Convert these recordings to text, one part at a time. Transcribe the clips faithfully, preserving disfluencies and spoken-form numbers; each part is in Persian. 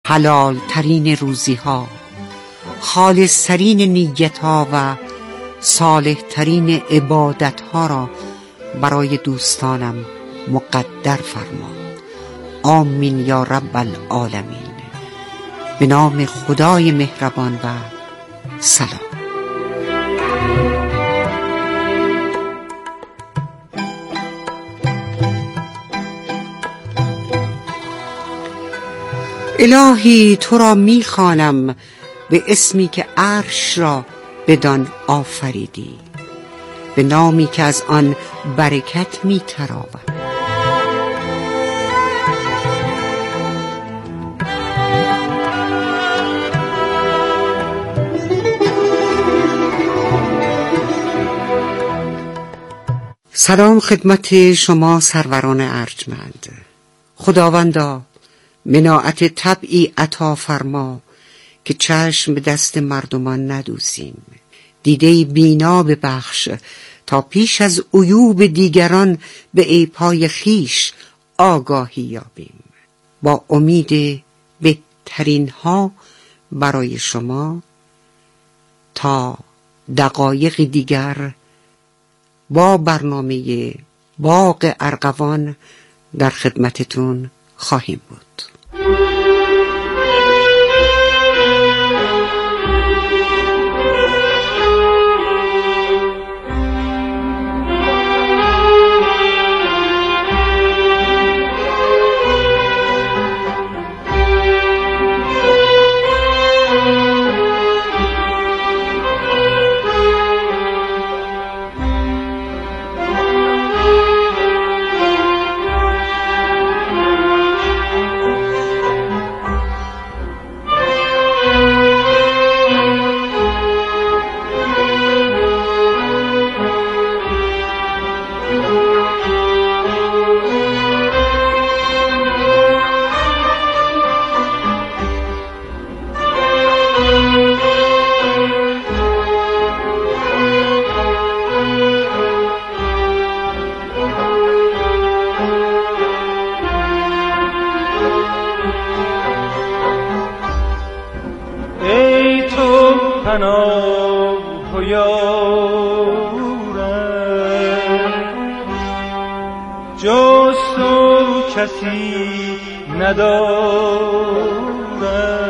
حلال ترین روزی ها، خالص ترین نیت ها و صالح ترین عبادت ها را برای دوستانم مقدر فرما. آمین یا رب العالمین. به نام خدای مهربان و سلام. الهی تو را می‌خوانم به اسمی که عرش را بدان آفریدی، به نامی که از آن برکت می‌تراود. سلام خدمت شما سروران ارجمند. خداوندا مناعت طبعی عطا فرما که چشم به دست مردمان ندوزیم، دیده بینا ببخش تا پیش از عیوب دیگران به عیب‌های خیش آگاهی یابیم. با امید بهترین ها برای شما تا دقایق دیگر با برنامه باغ ارغوان در خدمتتون خواهیم بود. پناه و یارم جز تو کسی ندارم،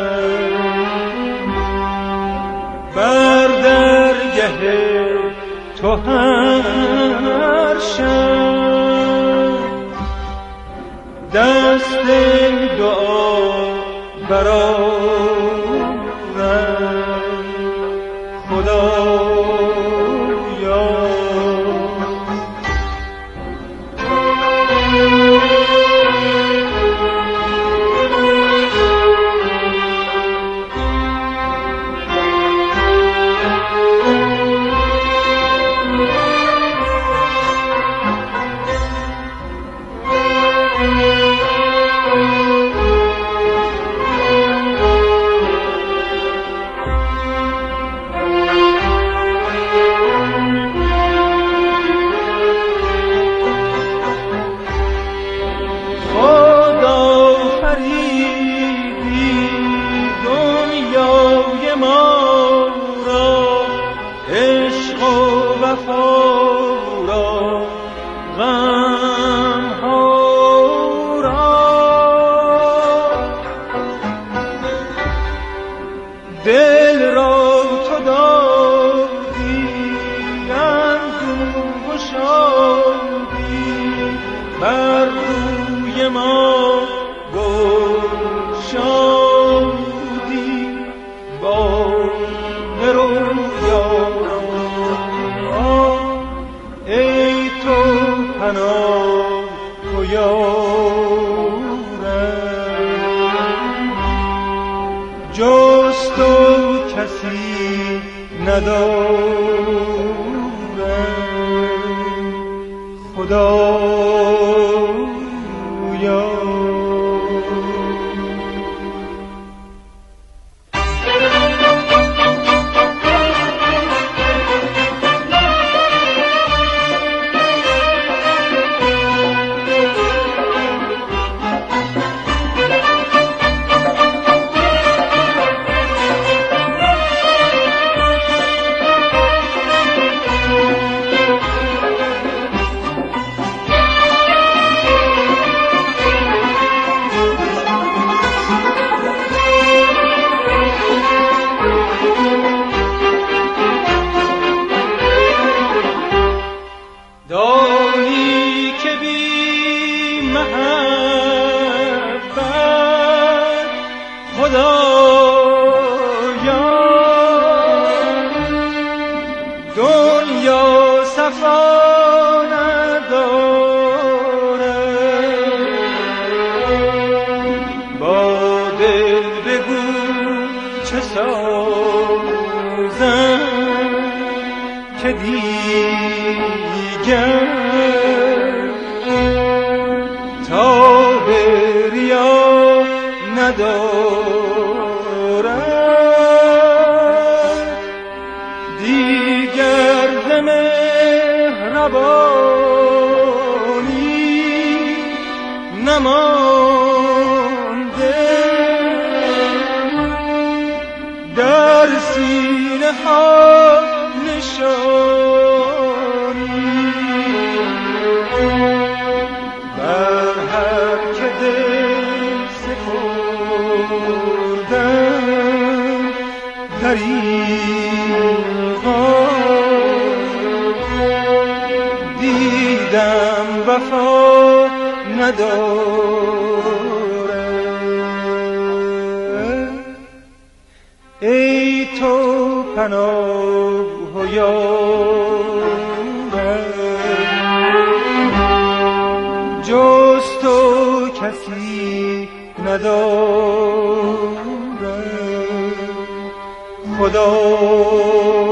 بر درگه تو هر شب دست دعا برآورم. دل را تو دادی اندوه و شادی، بر روی ما گشادی با رویارم. ای تو پناه و یارم جز تو کسی ندارم، خدایا. خدایا دنیا صفا نداره، با دل بگو چه سازم که دیگر تا به ریا ندارد، دیگر ز مهربانی نمانده، در سینه ها نشانی بر هر که دل سپردم دریغا دیدم وفا نداره. ای تو پناه و یارم، جز تو کسی نداره، خدایا.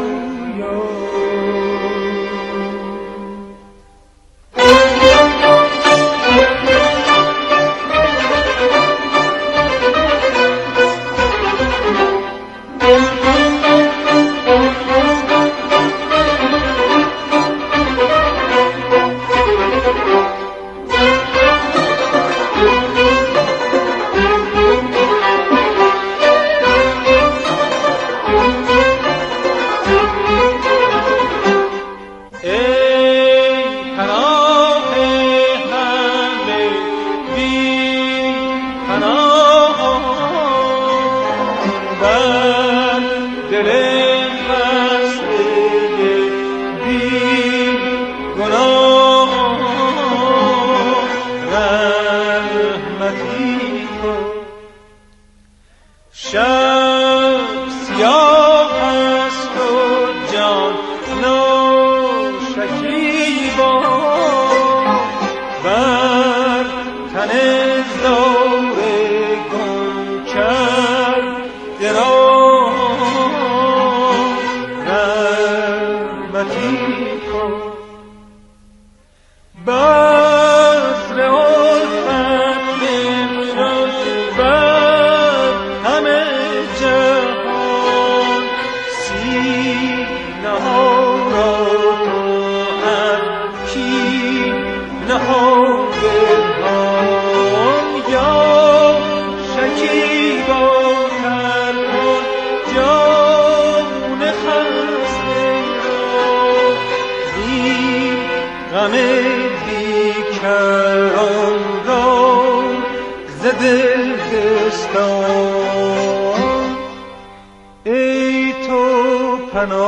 ای تو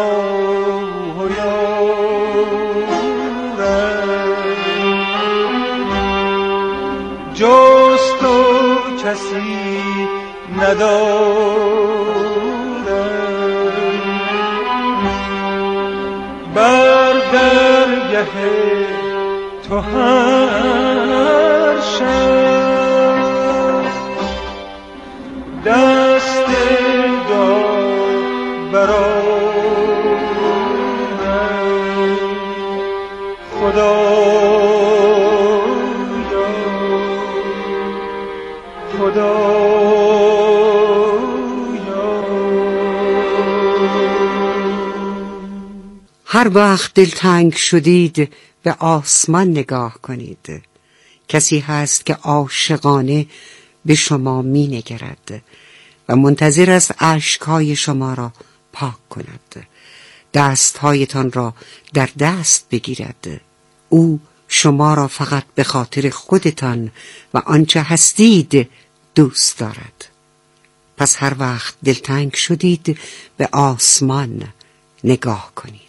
پناه و یارم، جز تو کسی نداره، بر درگه تو هر شب دست داد برآورم، خدایا خدایا. هر وقت دلتنگ شدید به آسمان نگاه کنید. کسی هست که عاشقانه به شما می نگرد و منتظر است اشک‌های شما را پاک کند، دست‌هایتان را در دست بگیرد. او شما را فقط به خاطر خودتان و آنچه هستید دوست دارد. پس هر وقت دلتنگ شدید به آسمان نگاه کنید.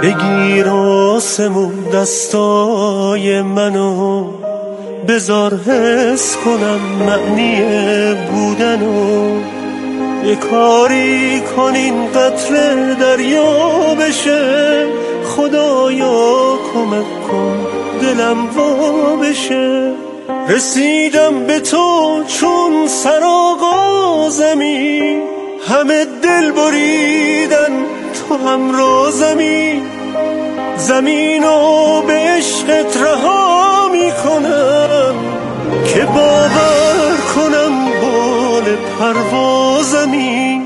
بگیر آسمون دستای منو، بذار حس کنم معنی بودنو. یه کاری کنین قطره دریا بشه، خدایا کمک کن دلم وا بشه. رسیدم به تو چون سرآغازمی، همه دل بریدن تو همرازمی. زمینو به عشقت رها میکنم که باور کنم بال پروازمی.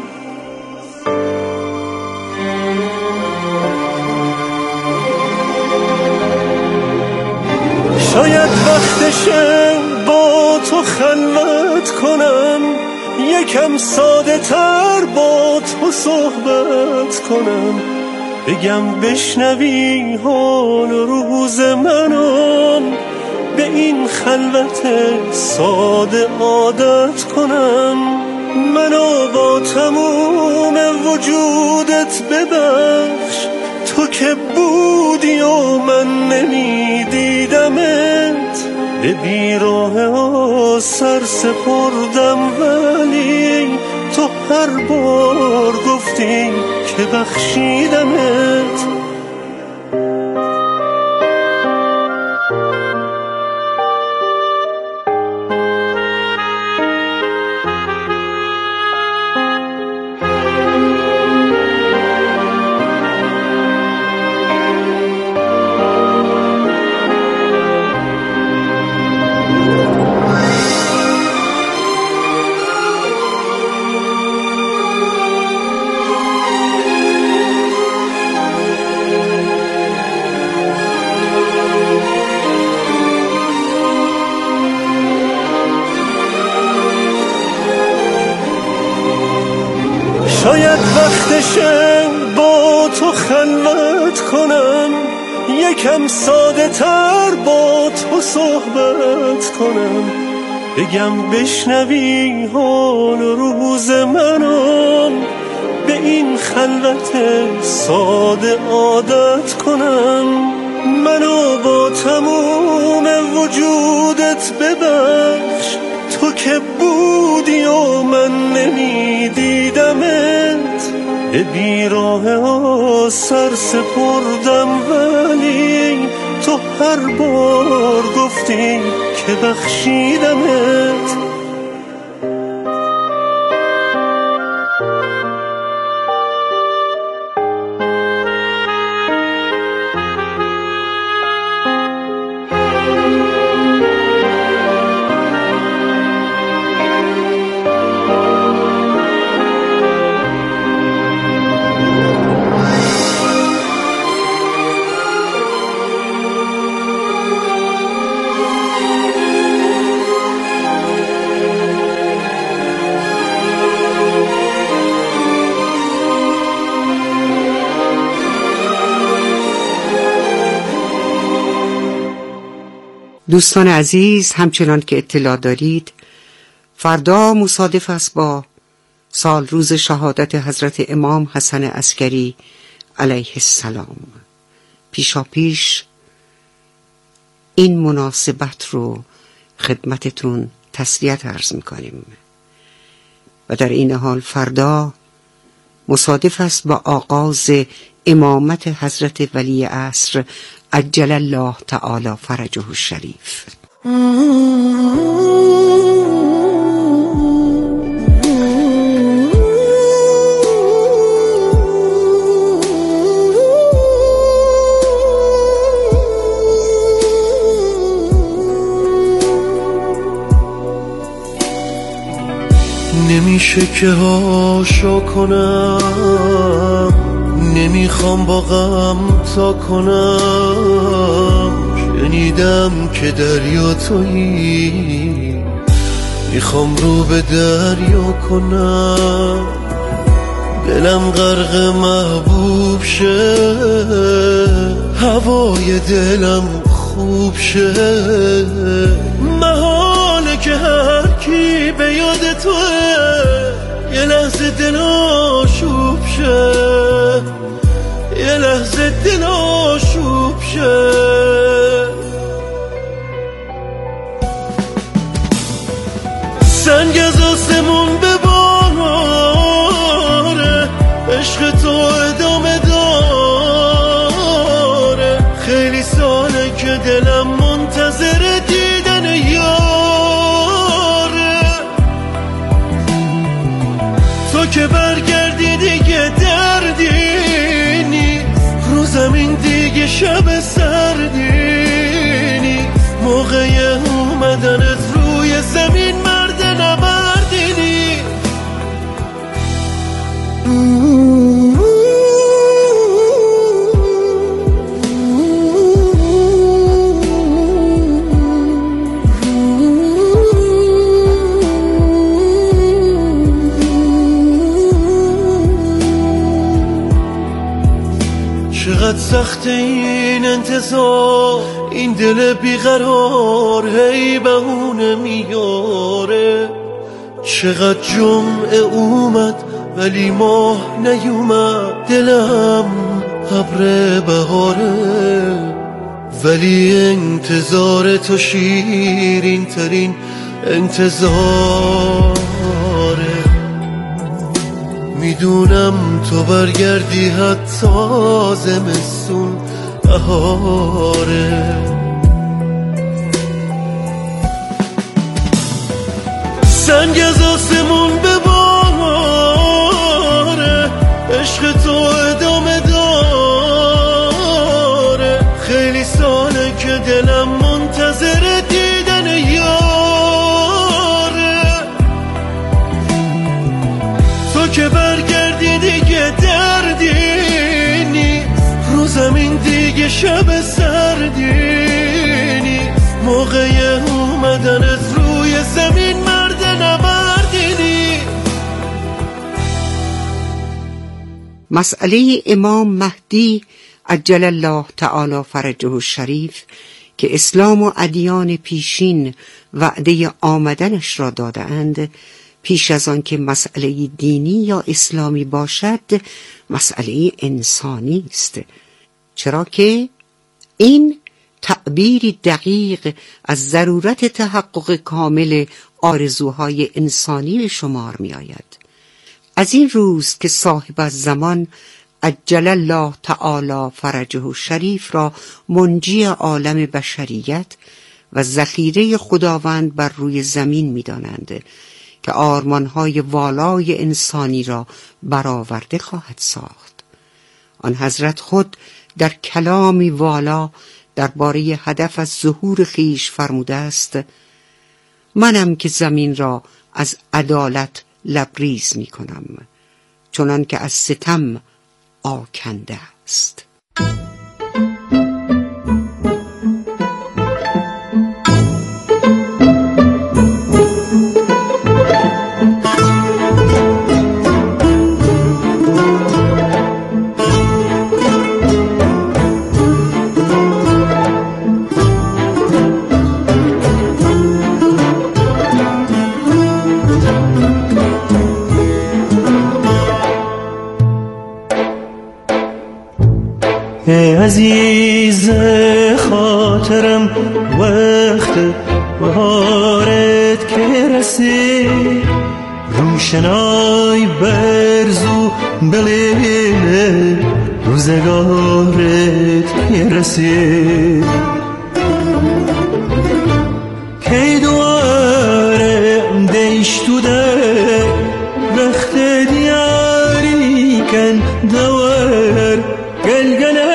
شاید وقتشه با تو خلوت کنم، یکم ساده تر با تو صحبت کنم. بگم بشنوی حال و روز منم، به این خلوت ساده عادت کنم. منو با تموم وجودت ببخش، تو که بودی و من نمیدیدمت. به بیراه سر سپردم ولی تو هر بار گفتی که بخشیدمت. شاید وقتشه با تو خلوت کنم، یکم ساده تر با تو صحبت کنم. بگم بشنوی حال و روز منم، به این خلوت ساده عادت کنم. منو با تموم وجودت ببخش، تو که بودی و من نمیدیدمت. به بیراه سر سپردم ولی تو هر بار گفتی که بخشیدمت. دوستان عزیز، همچنان که اطلاع دارید فردا مصادف است با سال روز شهادت حضرت امام حسن عسکری علیه السلام. پیشا پیش این مناسبت رو خدمتتون تسلیت عرض میکنیم و در این حال فردا مصادف است با آغاز امامت حضرت ولی عصر عجل الله تعالی فرجه الشریف. نمیشه که هاشا کنم، نمیخوام با غم تا کنم. شنیدم که دریا تویی، میخوام رو به دریا کنم. دلم غرق محبوب شه، هوای دلم خوب شه. محاله که هر کی به یاد توه، یه لحظه دل آشوب شه. یه لحظه دل آشوب شه. سنگ از آسمون بباره، عشق تو ادامه داره. خیلی ساله که دلم منتظر دیدن یاره. تو که برگردی دیگه دردی نیست، رو زمین دیگه شب سردی نیست. موقع اومدنت روی زمین مرد نبردی نیست. چقدر سخت این انتظار، این دل بیقرار هی بهونه میاره. چقدر جمعه اومد ولی ماه نیومد، دلم ابر بهاره. ولی انتظار تو شیرین ترین انتظاره. میدونم تو برگردی حتی زمستون بهاره. سنگ از آسمون بباره، عشق تو ادامه داره. خیلی ساله که دلم منتظر دیدن یاره. تو که برگردی دیگه دردی نیست، رو زمین دیگه شب سردی نیست. موقع اومدنت روی زمین مرد نبردی نیست. مسئله امام مهدی عجل الله تعالی فرجه الشریف که اسلام و ادیان پیشین وعده آمدنش را داده‌اند، پیش از آن که مسئله دینی یا اسلامی باشد مسئله انسانی است. چرا که این تعبیری دقیق از ضرورت تحقق کامل آرزوهای انسانی به شمار می آید. از این روز که صاحب الزمان عجل الله تعالی فرجه الشریف را منجی عالم بشریت و ذخیره خداوند بر روی زمین می دانند که آرمانهای والای انسانی را برآورده خواهد ساخت. آن حضرت خود در کلامی والا درباره هدف از ظهور خیش فرموده است: منم که زمین را از عدالت لبریز می کنم، چنان که از ستم آکنده است. عزیز خاطرم وقت بهارت که رسید، روشنای برزو بلیل روزگارت که رسید. که دوارم دیشتو در وقت دیاری کن دوار گلگله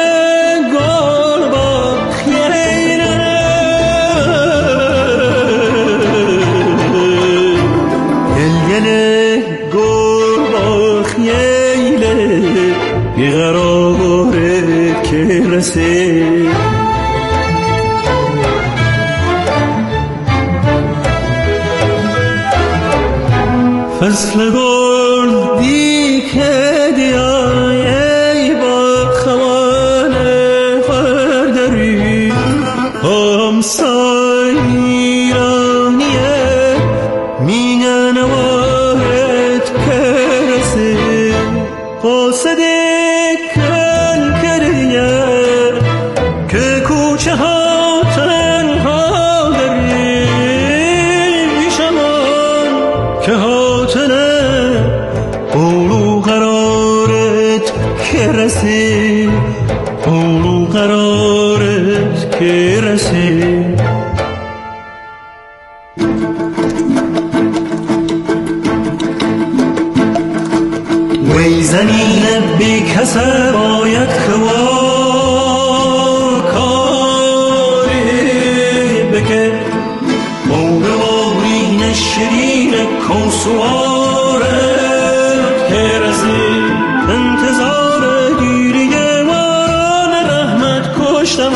بیقرارت که رسید. فصل گل دی که دیایی با خوان فردری همسای ایرانیه میگن وارد که رسید. قصد کن کردیم که حاطنه اولو قرارت که رسی اولو قرارت که رسی وی زنین بی کسه باید خواه کاری بکه موقع بارین شیرین کنسوارت که رسی انتظار گیری باران رحمت کشتم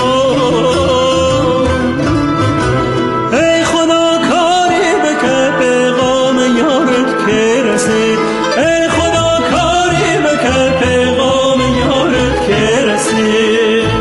ای خدا کاری بکه پیغام یارت که رسی ای خدا کاری بکه پیغام یارت که رسی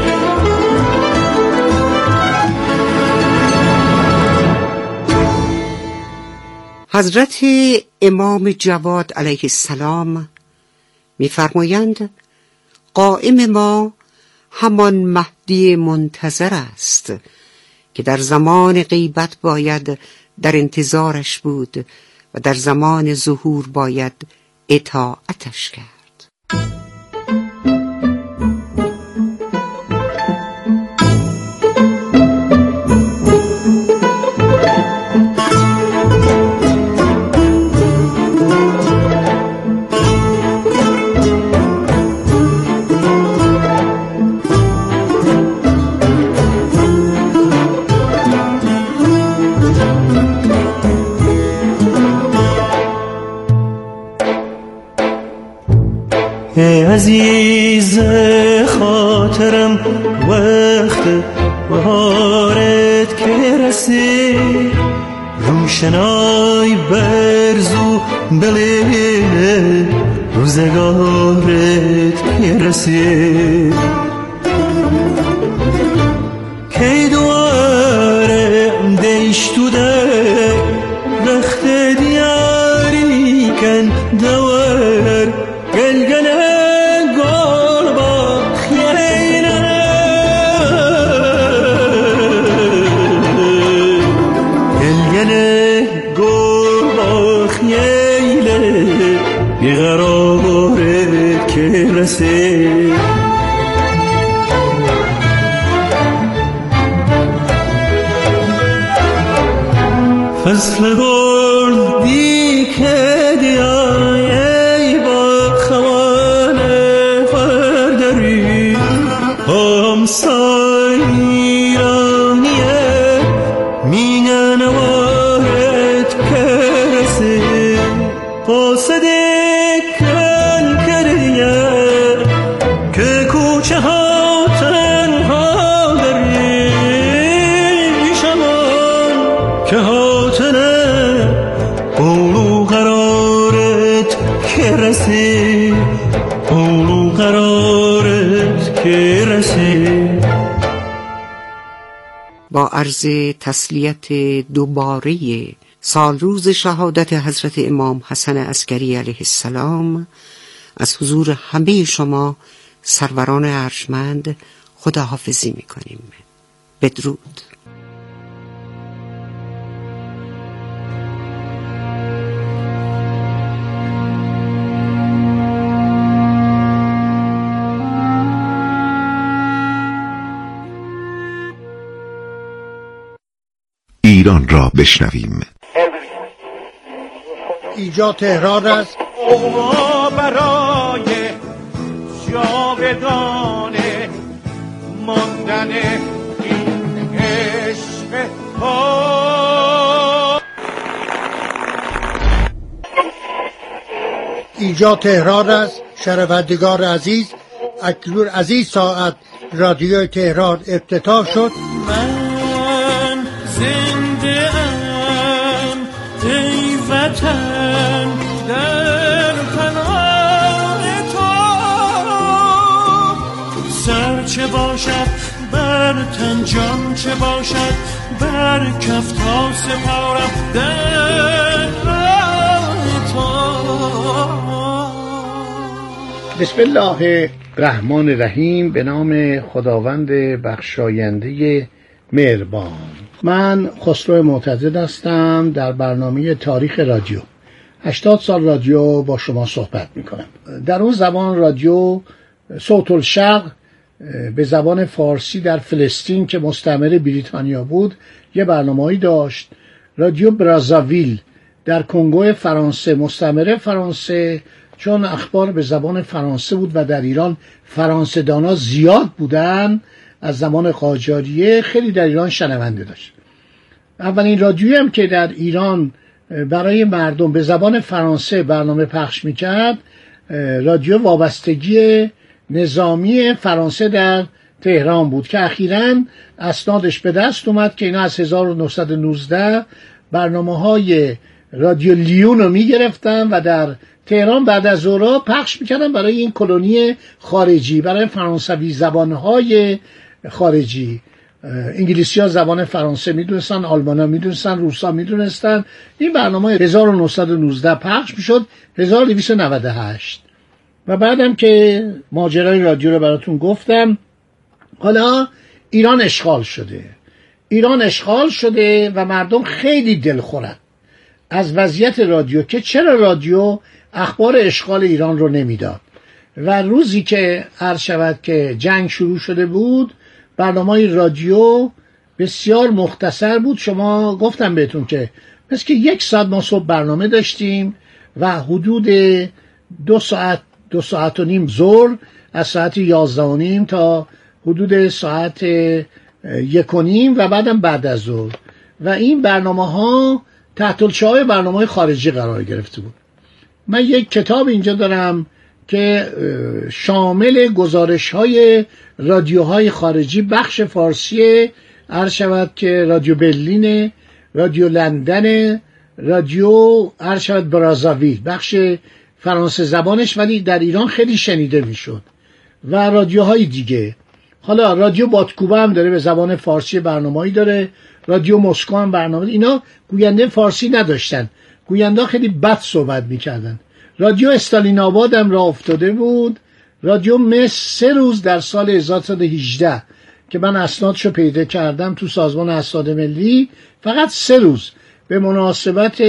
حضرت امام جواد علیه السلام می‌فرمایند قائم ما همان مهدی منتظر است که در زمان غیبت باید در انتظارش بود و در زمان ظهور باید اطاعتش کرد. ای عزیز خاطرم وقت بهارت که رسی روشنای برزو بلیل روزگارت که رسی کی دواره دیشتو ده وقت دیاری کن دور گلگله گل با خیره گلگله گل با خیره بیقراره که رسی فصل گل دی که دیای همسایرانیه میگن وارد کرسی قاصده کن کردیه که کوچه ها تنها داری شمان که حاطنه اولو قرارت که رسی اولو قرارت که رسی. با عرض تسلیت دوباره سال روز شهادت حضرت امام حسن عسکری علیه السلام از حضور همه شما سروران ارجمند خداحافظی می‌کنیم. بدرود. ایران را بشنویم. اینجا تهران است. ما برای جاودانه ماندن این عشق ها. اینجا تهران است. شنوندگان عزیز، اکنون از این ساعت رادیو تهران افتتاح شد. من زنده ام ای وطن در پناه تو، سر چه باشد بر تن، جان چه باشد بر کف، تا سپارم در راه تو. بسم الله الرحمن الرحیم. به نام خداوند بخشاینده مهربان. من خسرو معتزد هستم. در برنامه تاریخ رادیو هشتاد سال رادیو با شما صحبت میکنم. در اون زمان رادیو صوت الشرق به زبان فارسی در فلسطین که مستعمره بریتانیا بود یه برنامه‌ای داشت. رادیو برازاویل در کنگو فرانسه، مستعمره فرانسه، چون اخبار به زبان فرانسه بود و در ایران فرانسه دانا زیاد بودن از زمان قاجاریه، خیلی در ایران شنونده داشت. اولین رادیویی هم که در ایران برای مردم به زبان فرانسه برنامه پخش میکرد رادیو وابستگی نظامی فرانسه در تهران بود که اخیراً اسنادش به دست اومد که اینا از هزار و نهصد و نوزده برنامه های رادیو لیون رو میگرفتن و در تهران بعد از ظهرها پخش میکردن برای این کلونی خارجی، برای فرانسوی زبانهای خارجی. انگلیسی ها زبان فرانسه میدونستن، آلمان ها میدونستن، روس ها میدونستن. این برنامه هزار و نهصد و نوزده پخش میشد هزار و دویست و نود و هشت و بعدم که ماجرای رادیو رو براتون گفتم. حالا ایران اشغال شده ایران اشغال شده و مردم خیلی دلخورن از وضعیت رادیو که چرا رادیو اخبار اشغال ایران رو نمیداد. و روزی که عرض شود که جنگ شروع شده بود برنامه رادیو بسیار مختصر بود. شما گفتم بهتون که مثل که یک ساعت ما صبح برنامه داشتیم و حدود دو ساعت دو ساعت و نیم ظهر، از ساعت یازده و نیم تا حدود ساعت یک و نیم و بعدم بعد از ظهر. و این برنامه ها تحت الشعاع برنامه خارجی قرار گرفته بود. من یک کتاب اینجا دارم که شامل گزارش های رادیوهای خارجی، بخش فارسی عرض شود که رادیو برلین، رادیو لندن، رادیو عرض شود برازاویل، بخش فرانسه زبانش ولی در ایران خیلی شنیده میشد، و رادیوهای دیگه. حالا رادیو باتکوبه هم داره، به زبان فارسی برنامه‌ای داره. رادیو مسکو هم برنامه. اینا گوینده فارسی نداشتن، گوینده خیلی بد صحبت میکردن. رادیو استالین آباد هم راه افتاده بود. رادیو مصر سه روز در سال هزار و سیصد و هجده که من اسنادشو پیدا کردم تو سازمان اسناد ملی، فقط سه روز به مناسبت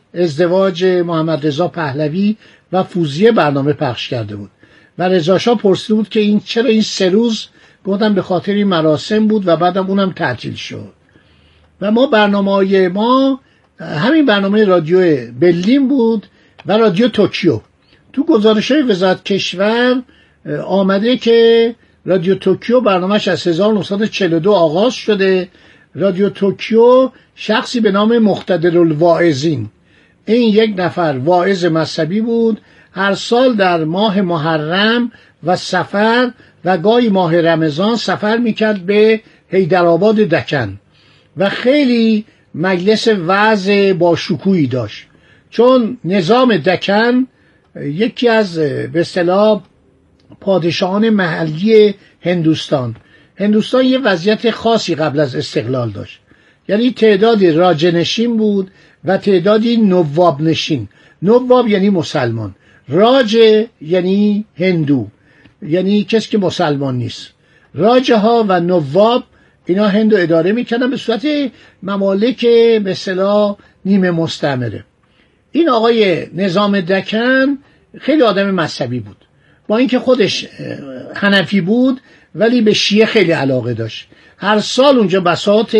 ازدواج محمد رضا پهلوی و فوزیه برنامه پخش کرده بود و رضا شاه پرسیده بود که این چرا این سه روز؟ گفتم به خاطر این مراسم بود و بعدم اونم تعطیل شد. و ما برنامه‌های ما همین برنامه رادیو برلین بود و رادیو توکیو. تو گزارش‌های وزارت کشور آمده که رادیو توکیو برنامه‌اش از هزار و نهصد و چهل و دو آغاز شده. رادیو توکیو شخصی به نام مقتدرالواعظین، این یک نفر واعظ مذهبی بود، هر سال در ماه محرم و صفر و گاهی ماه رمضان سفر میکرد به حیدرآباد دکن و خیلی مجلس وعظ با شکوهی داشت، چون نظام دکن یکی از به اصطلاح پادشاهان محلی هندوستان هندوستان یه وضعیت خاصی قبل از استقلال داشت، یعنی تعدادی راجه نشین بود و تعدادی نواب نشین. نواب یعنی مسلمان، راجه یعنی هندو، یعنی کسی که مسلمان نیست. راجه ها و نواب اینا هندو اداره میکردن به صورت ممالک به اصطلاح نیمه مستعمره. این آقای نظام دکن خیلی آدم مذهبی بود، با اینکه خودش حنفی بود ولی به شیعه خیلی علاقه داشت. هر سال اونجا بساط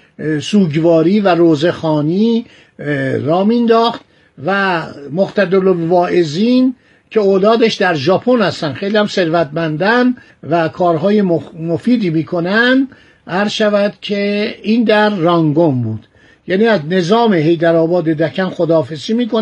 سوگواری و روزخوانی را مینداخت و مقتدرالواعظین که اولادش در ژاپن هستن، خیلی هم ثروتمندن و کارهای مفیدی میکنن، عرض شود که این در رانگون بود. یعنی از نظام حیدرآباد دکن خداحافظی میکنه.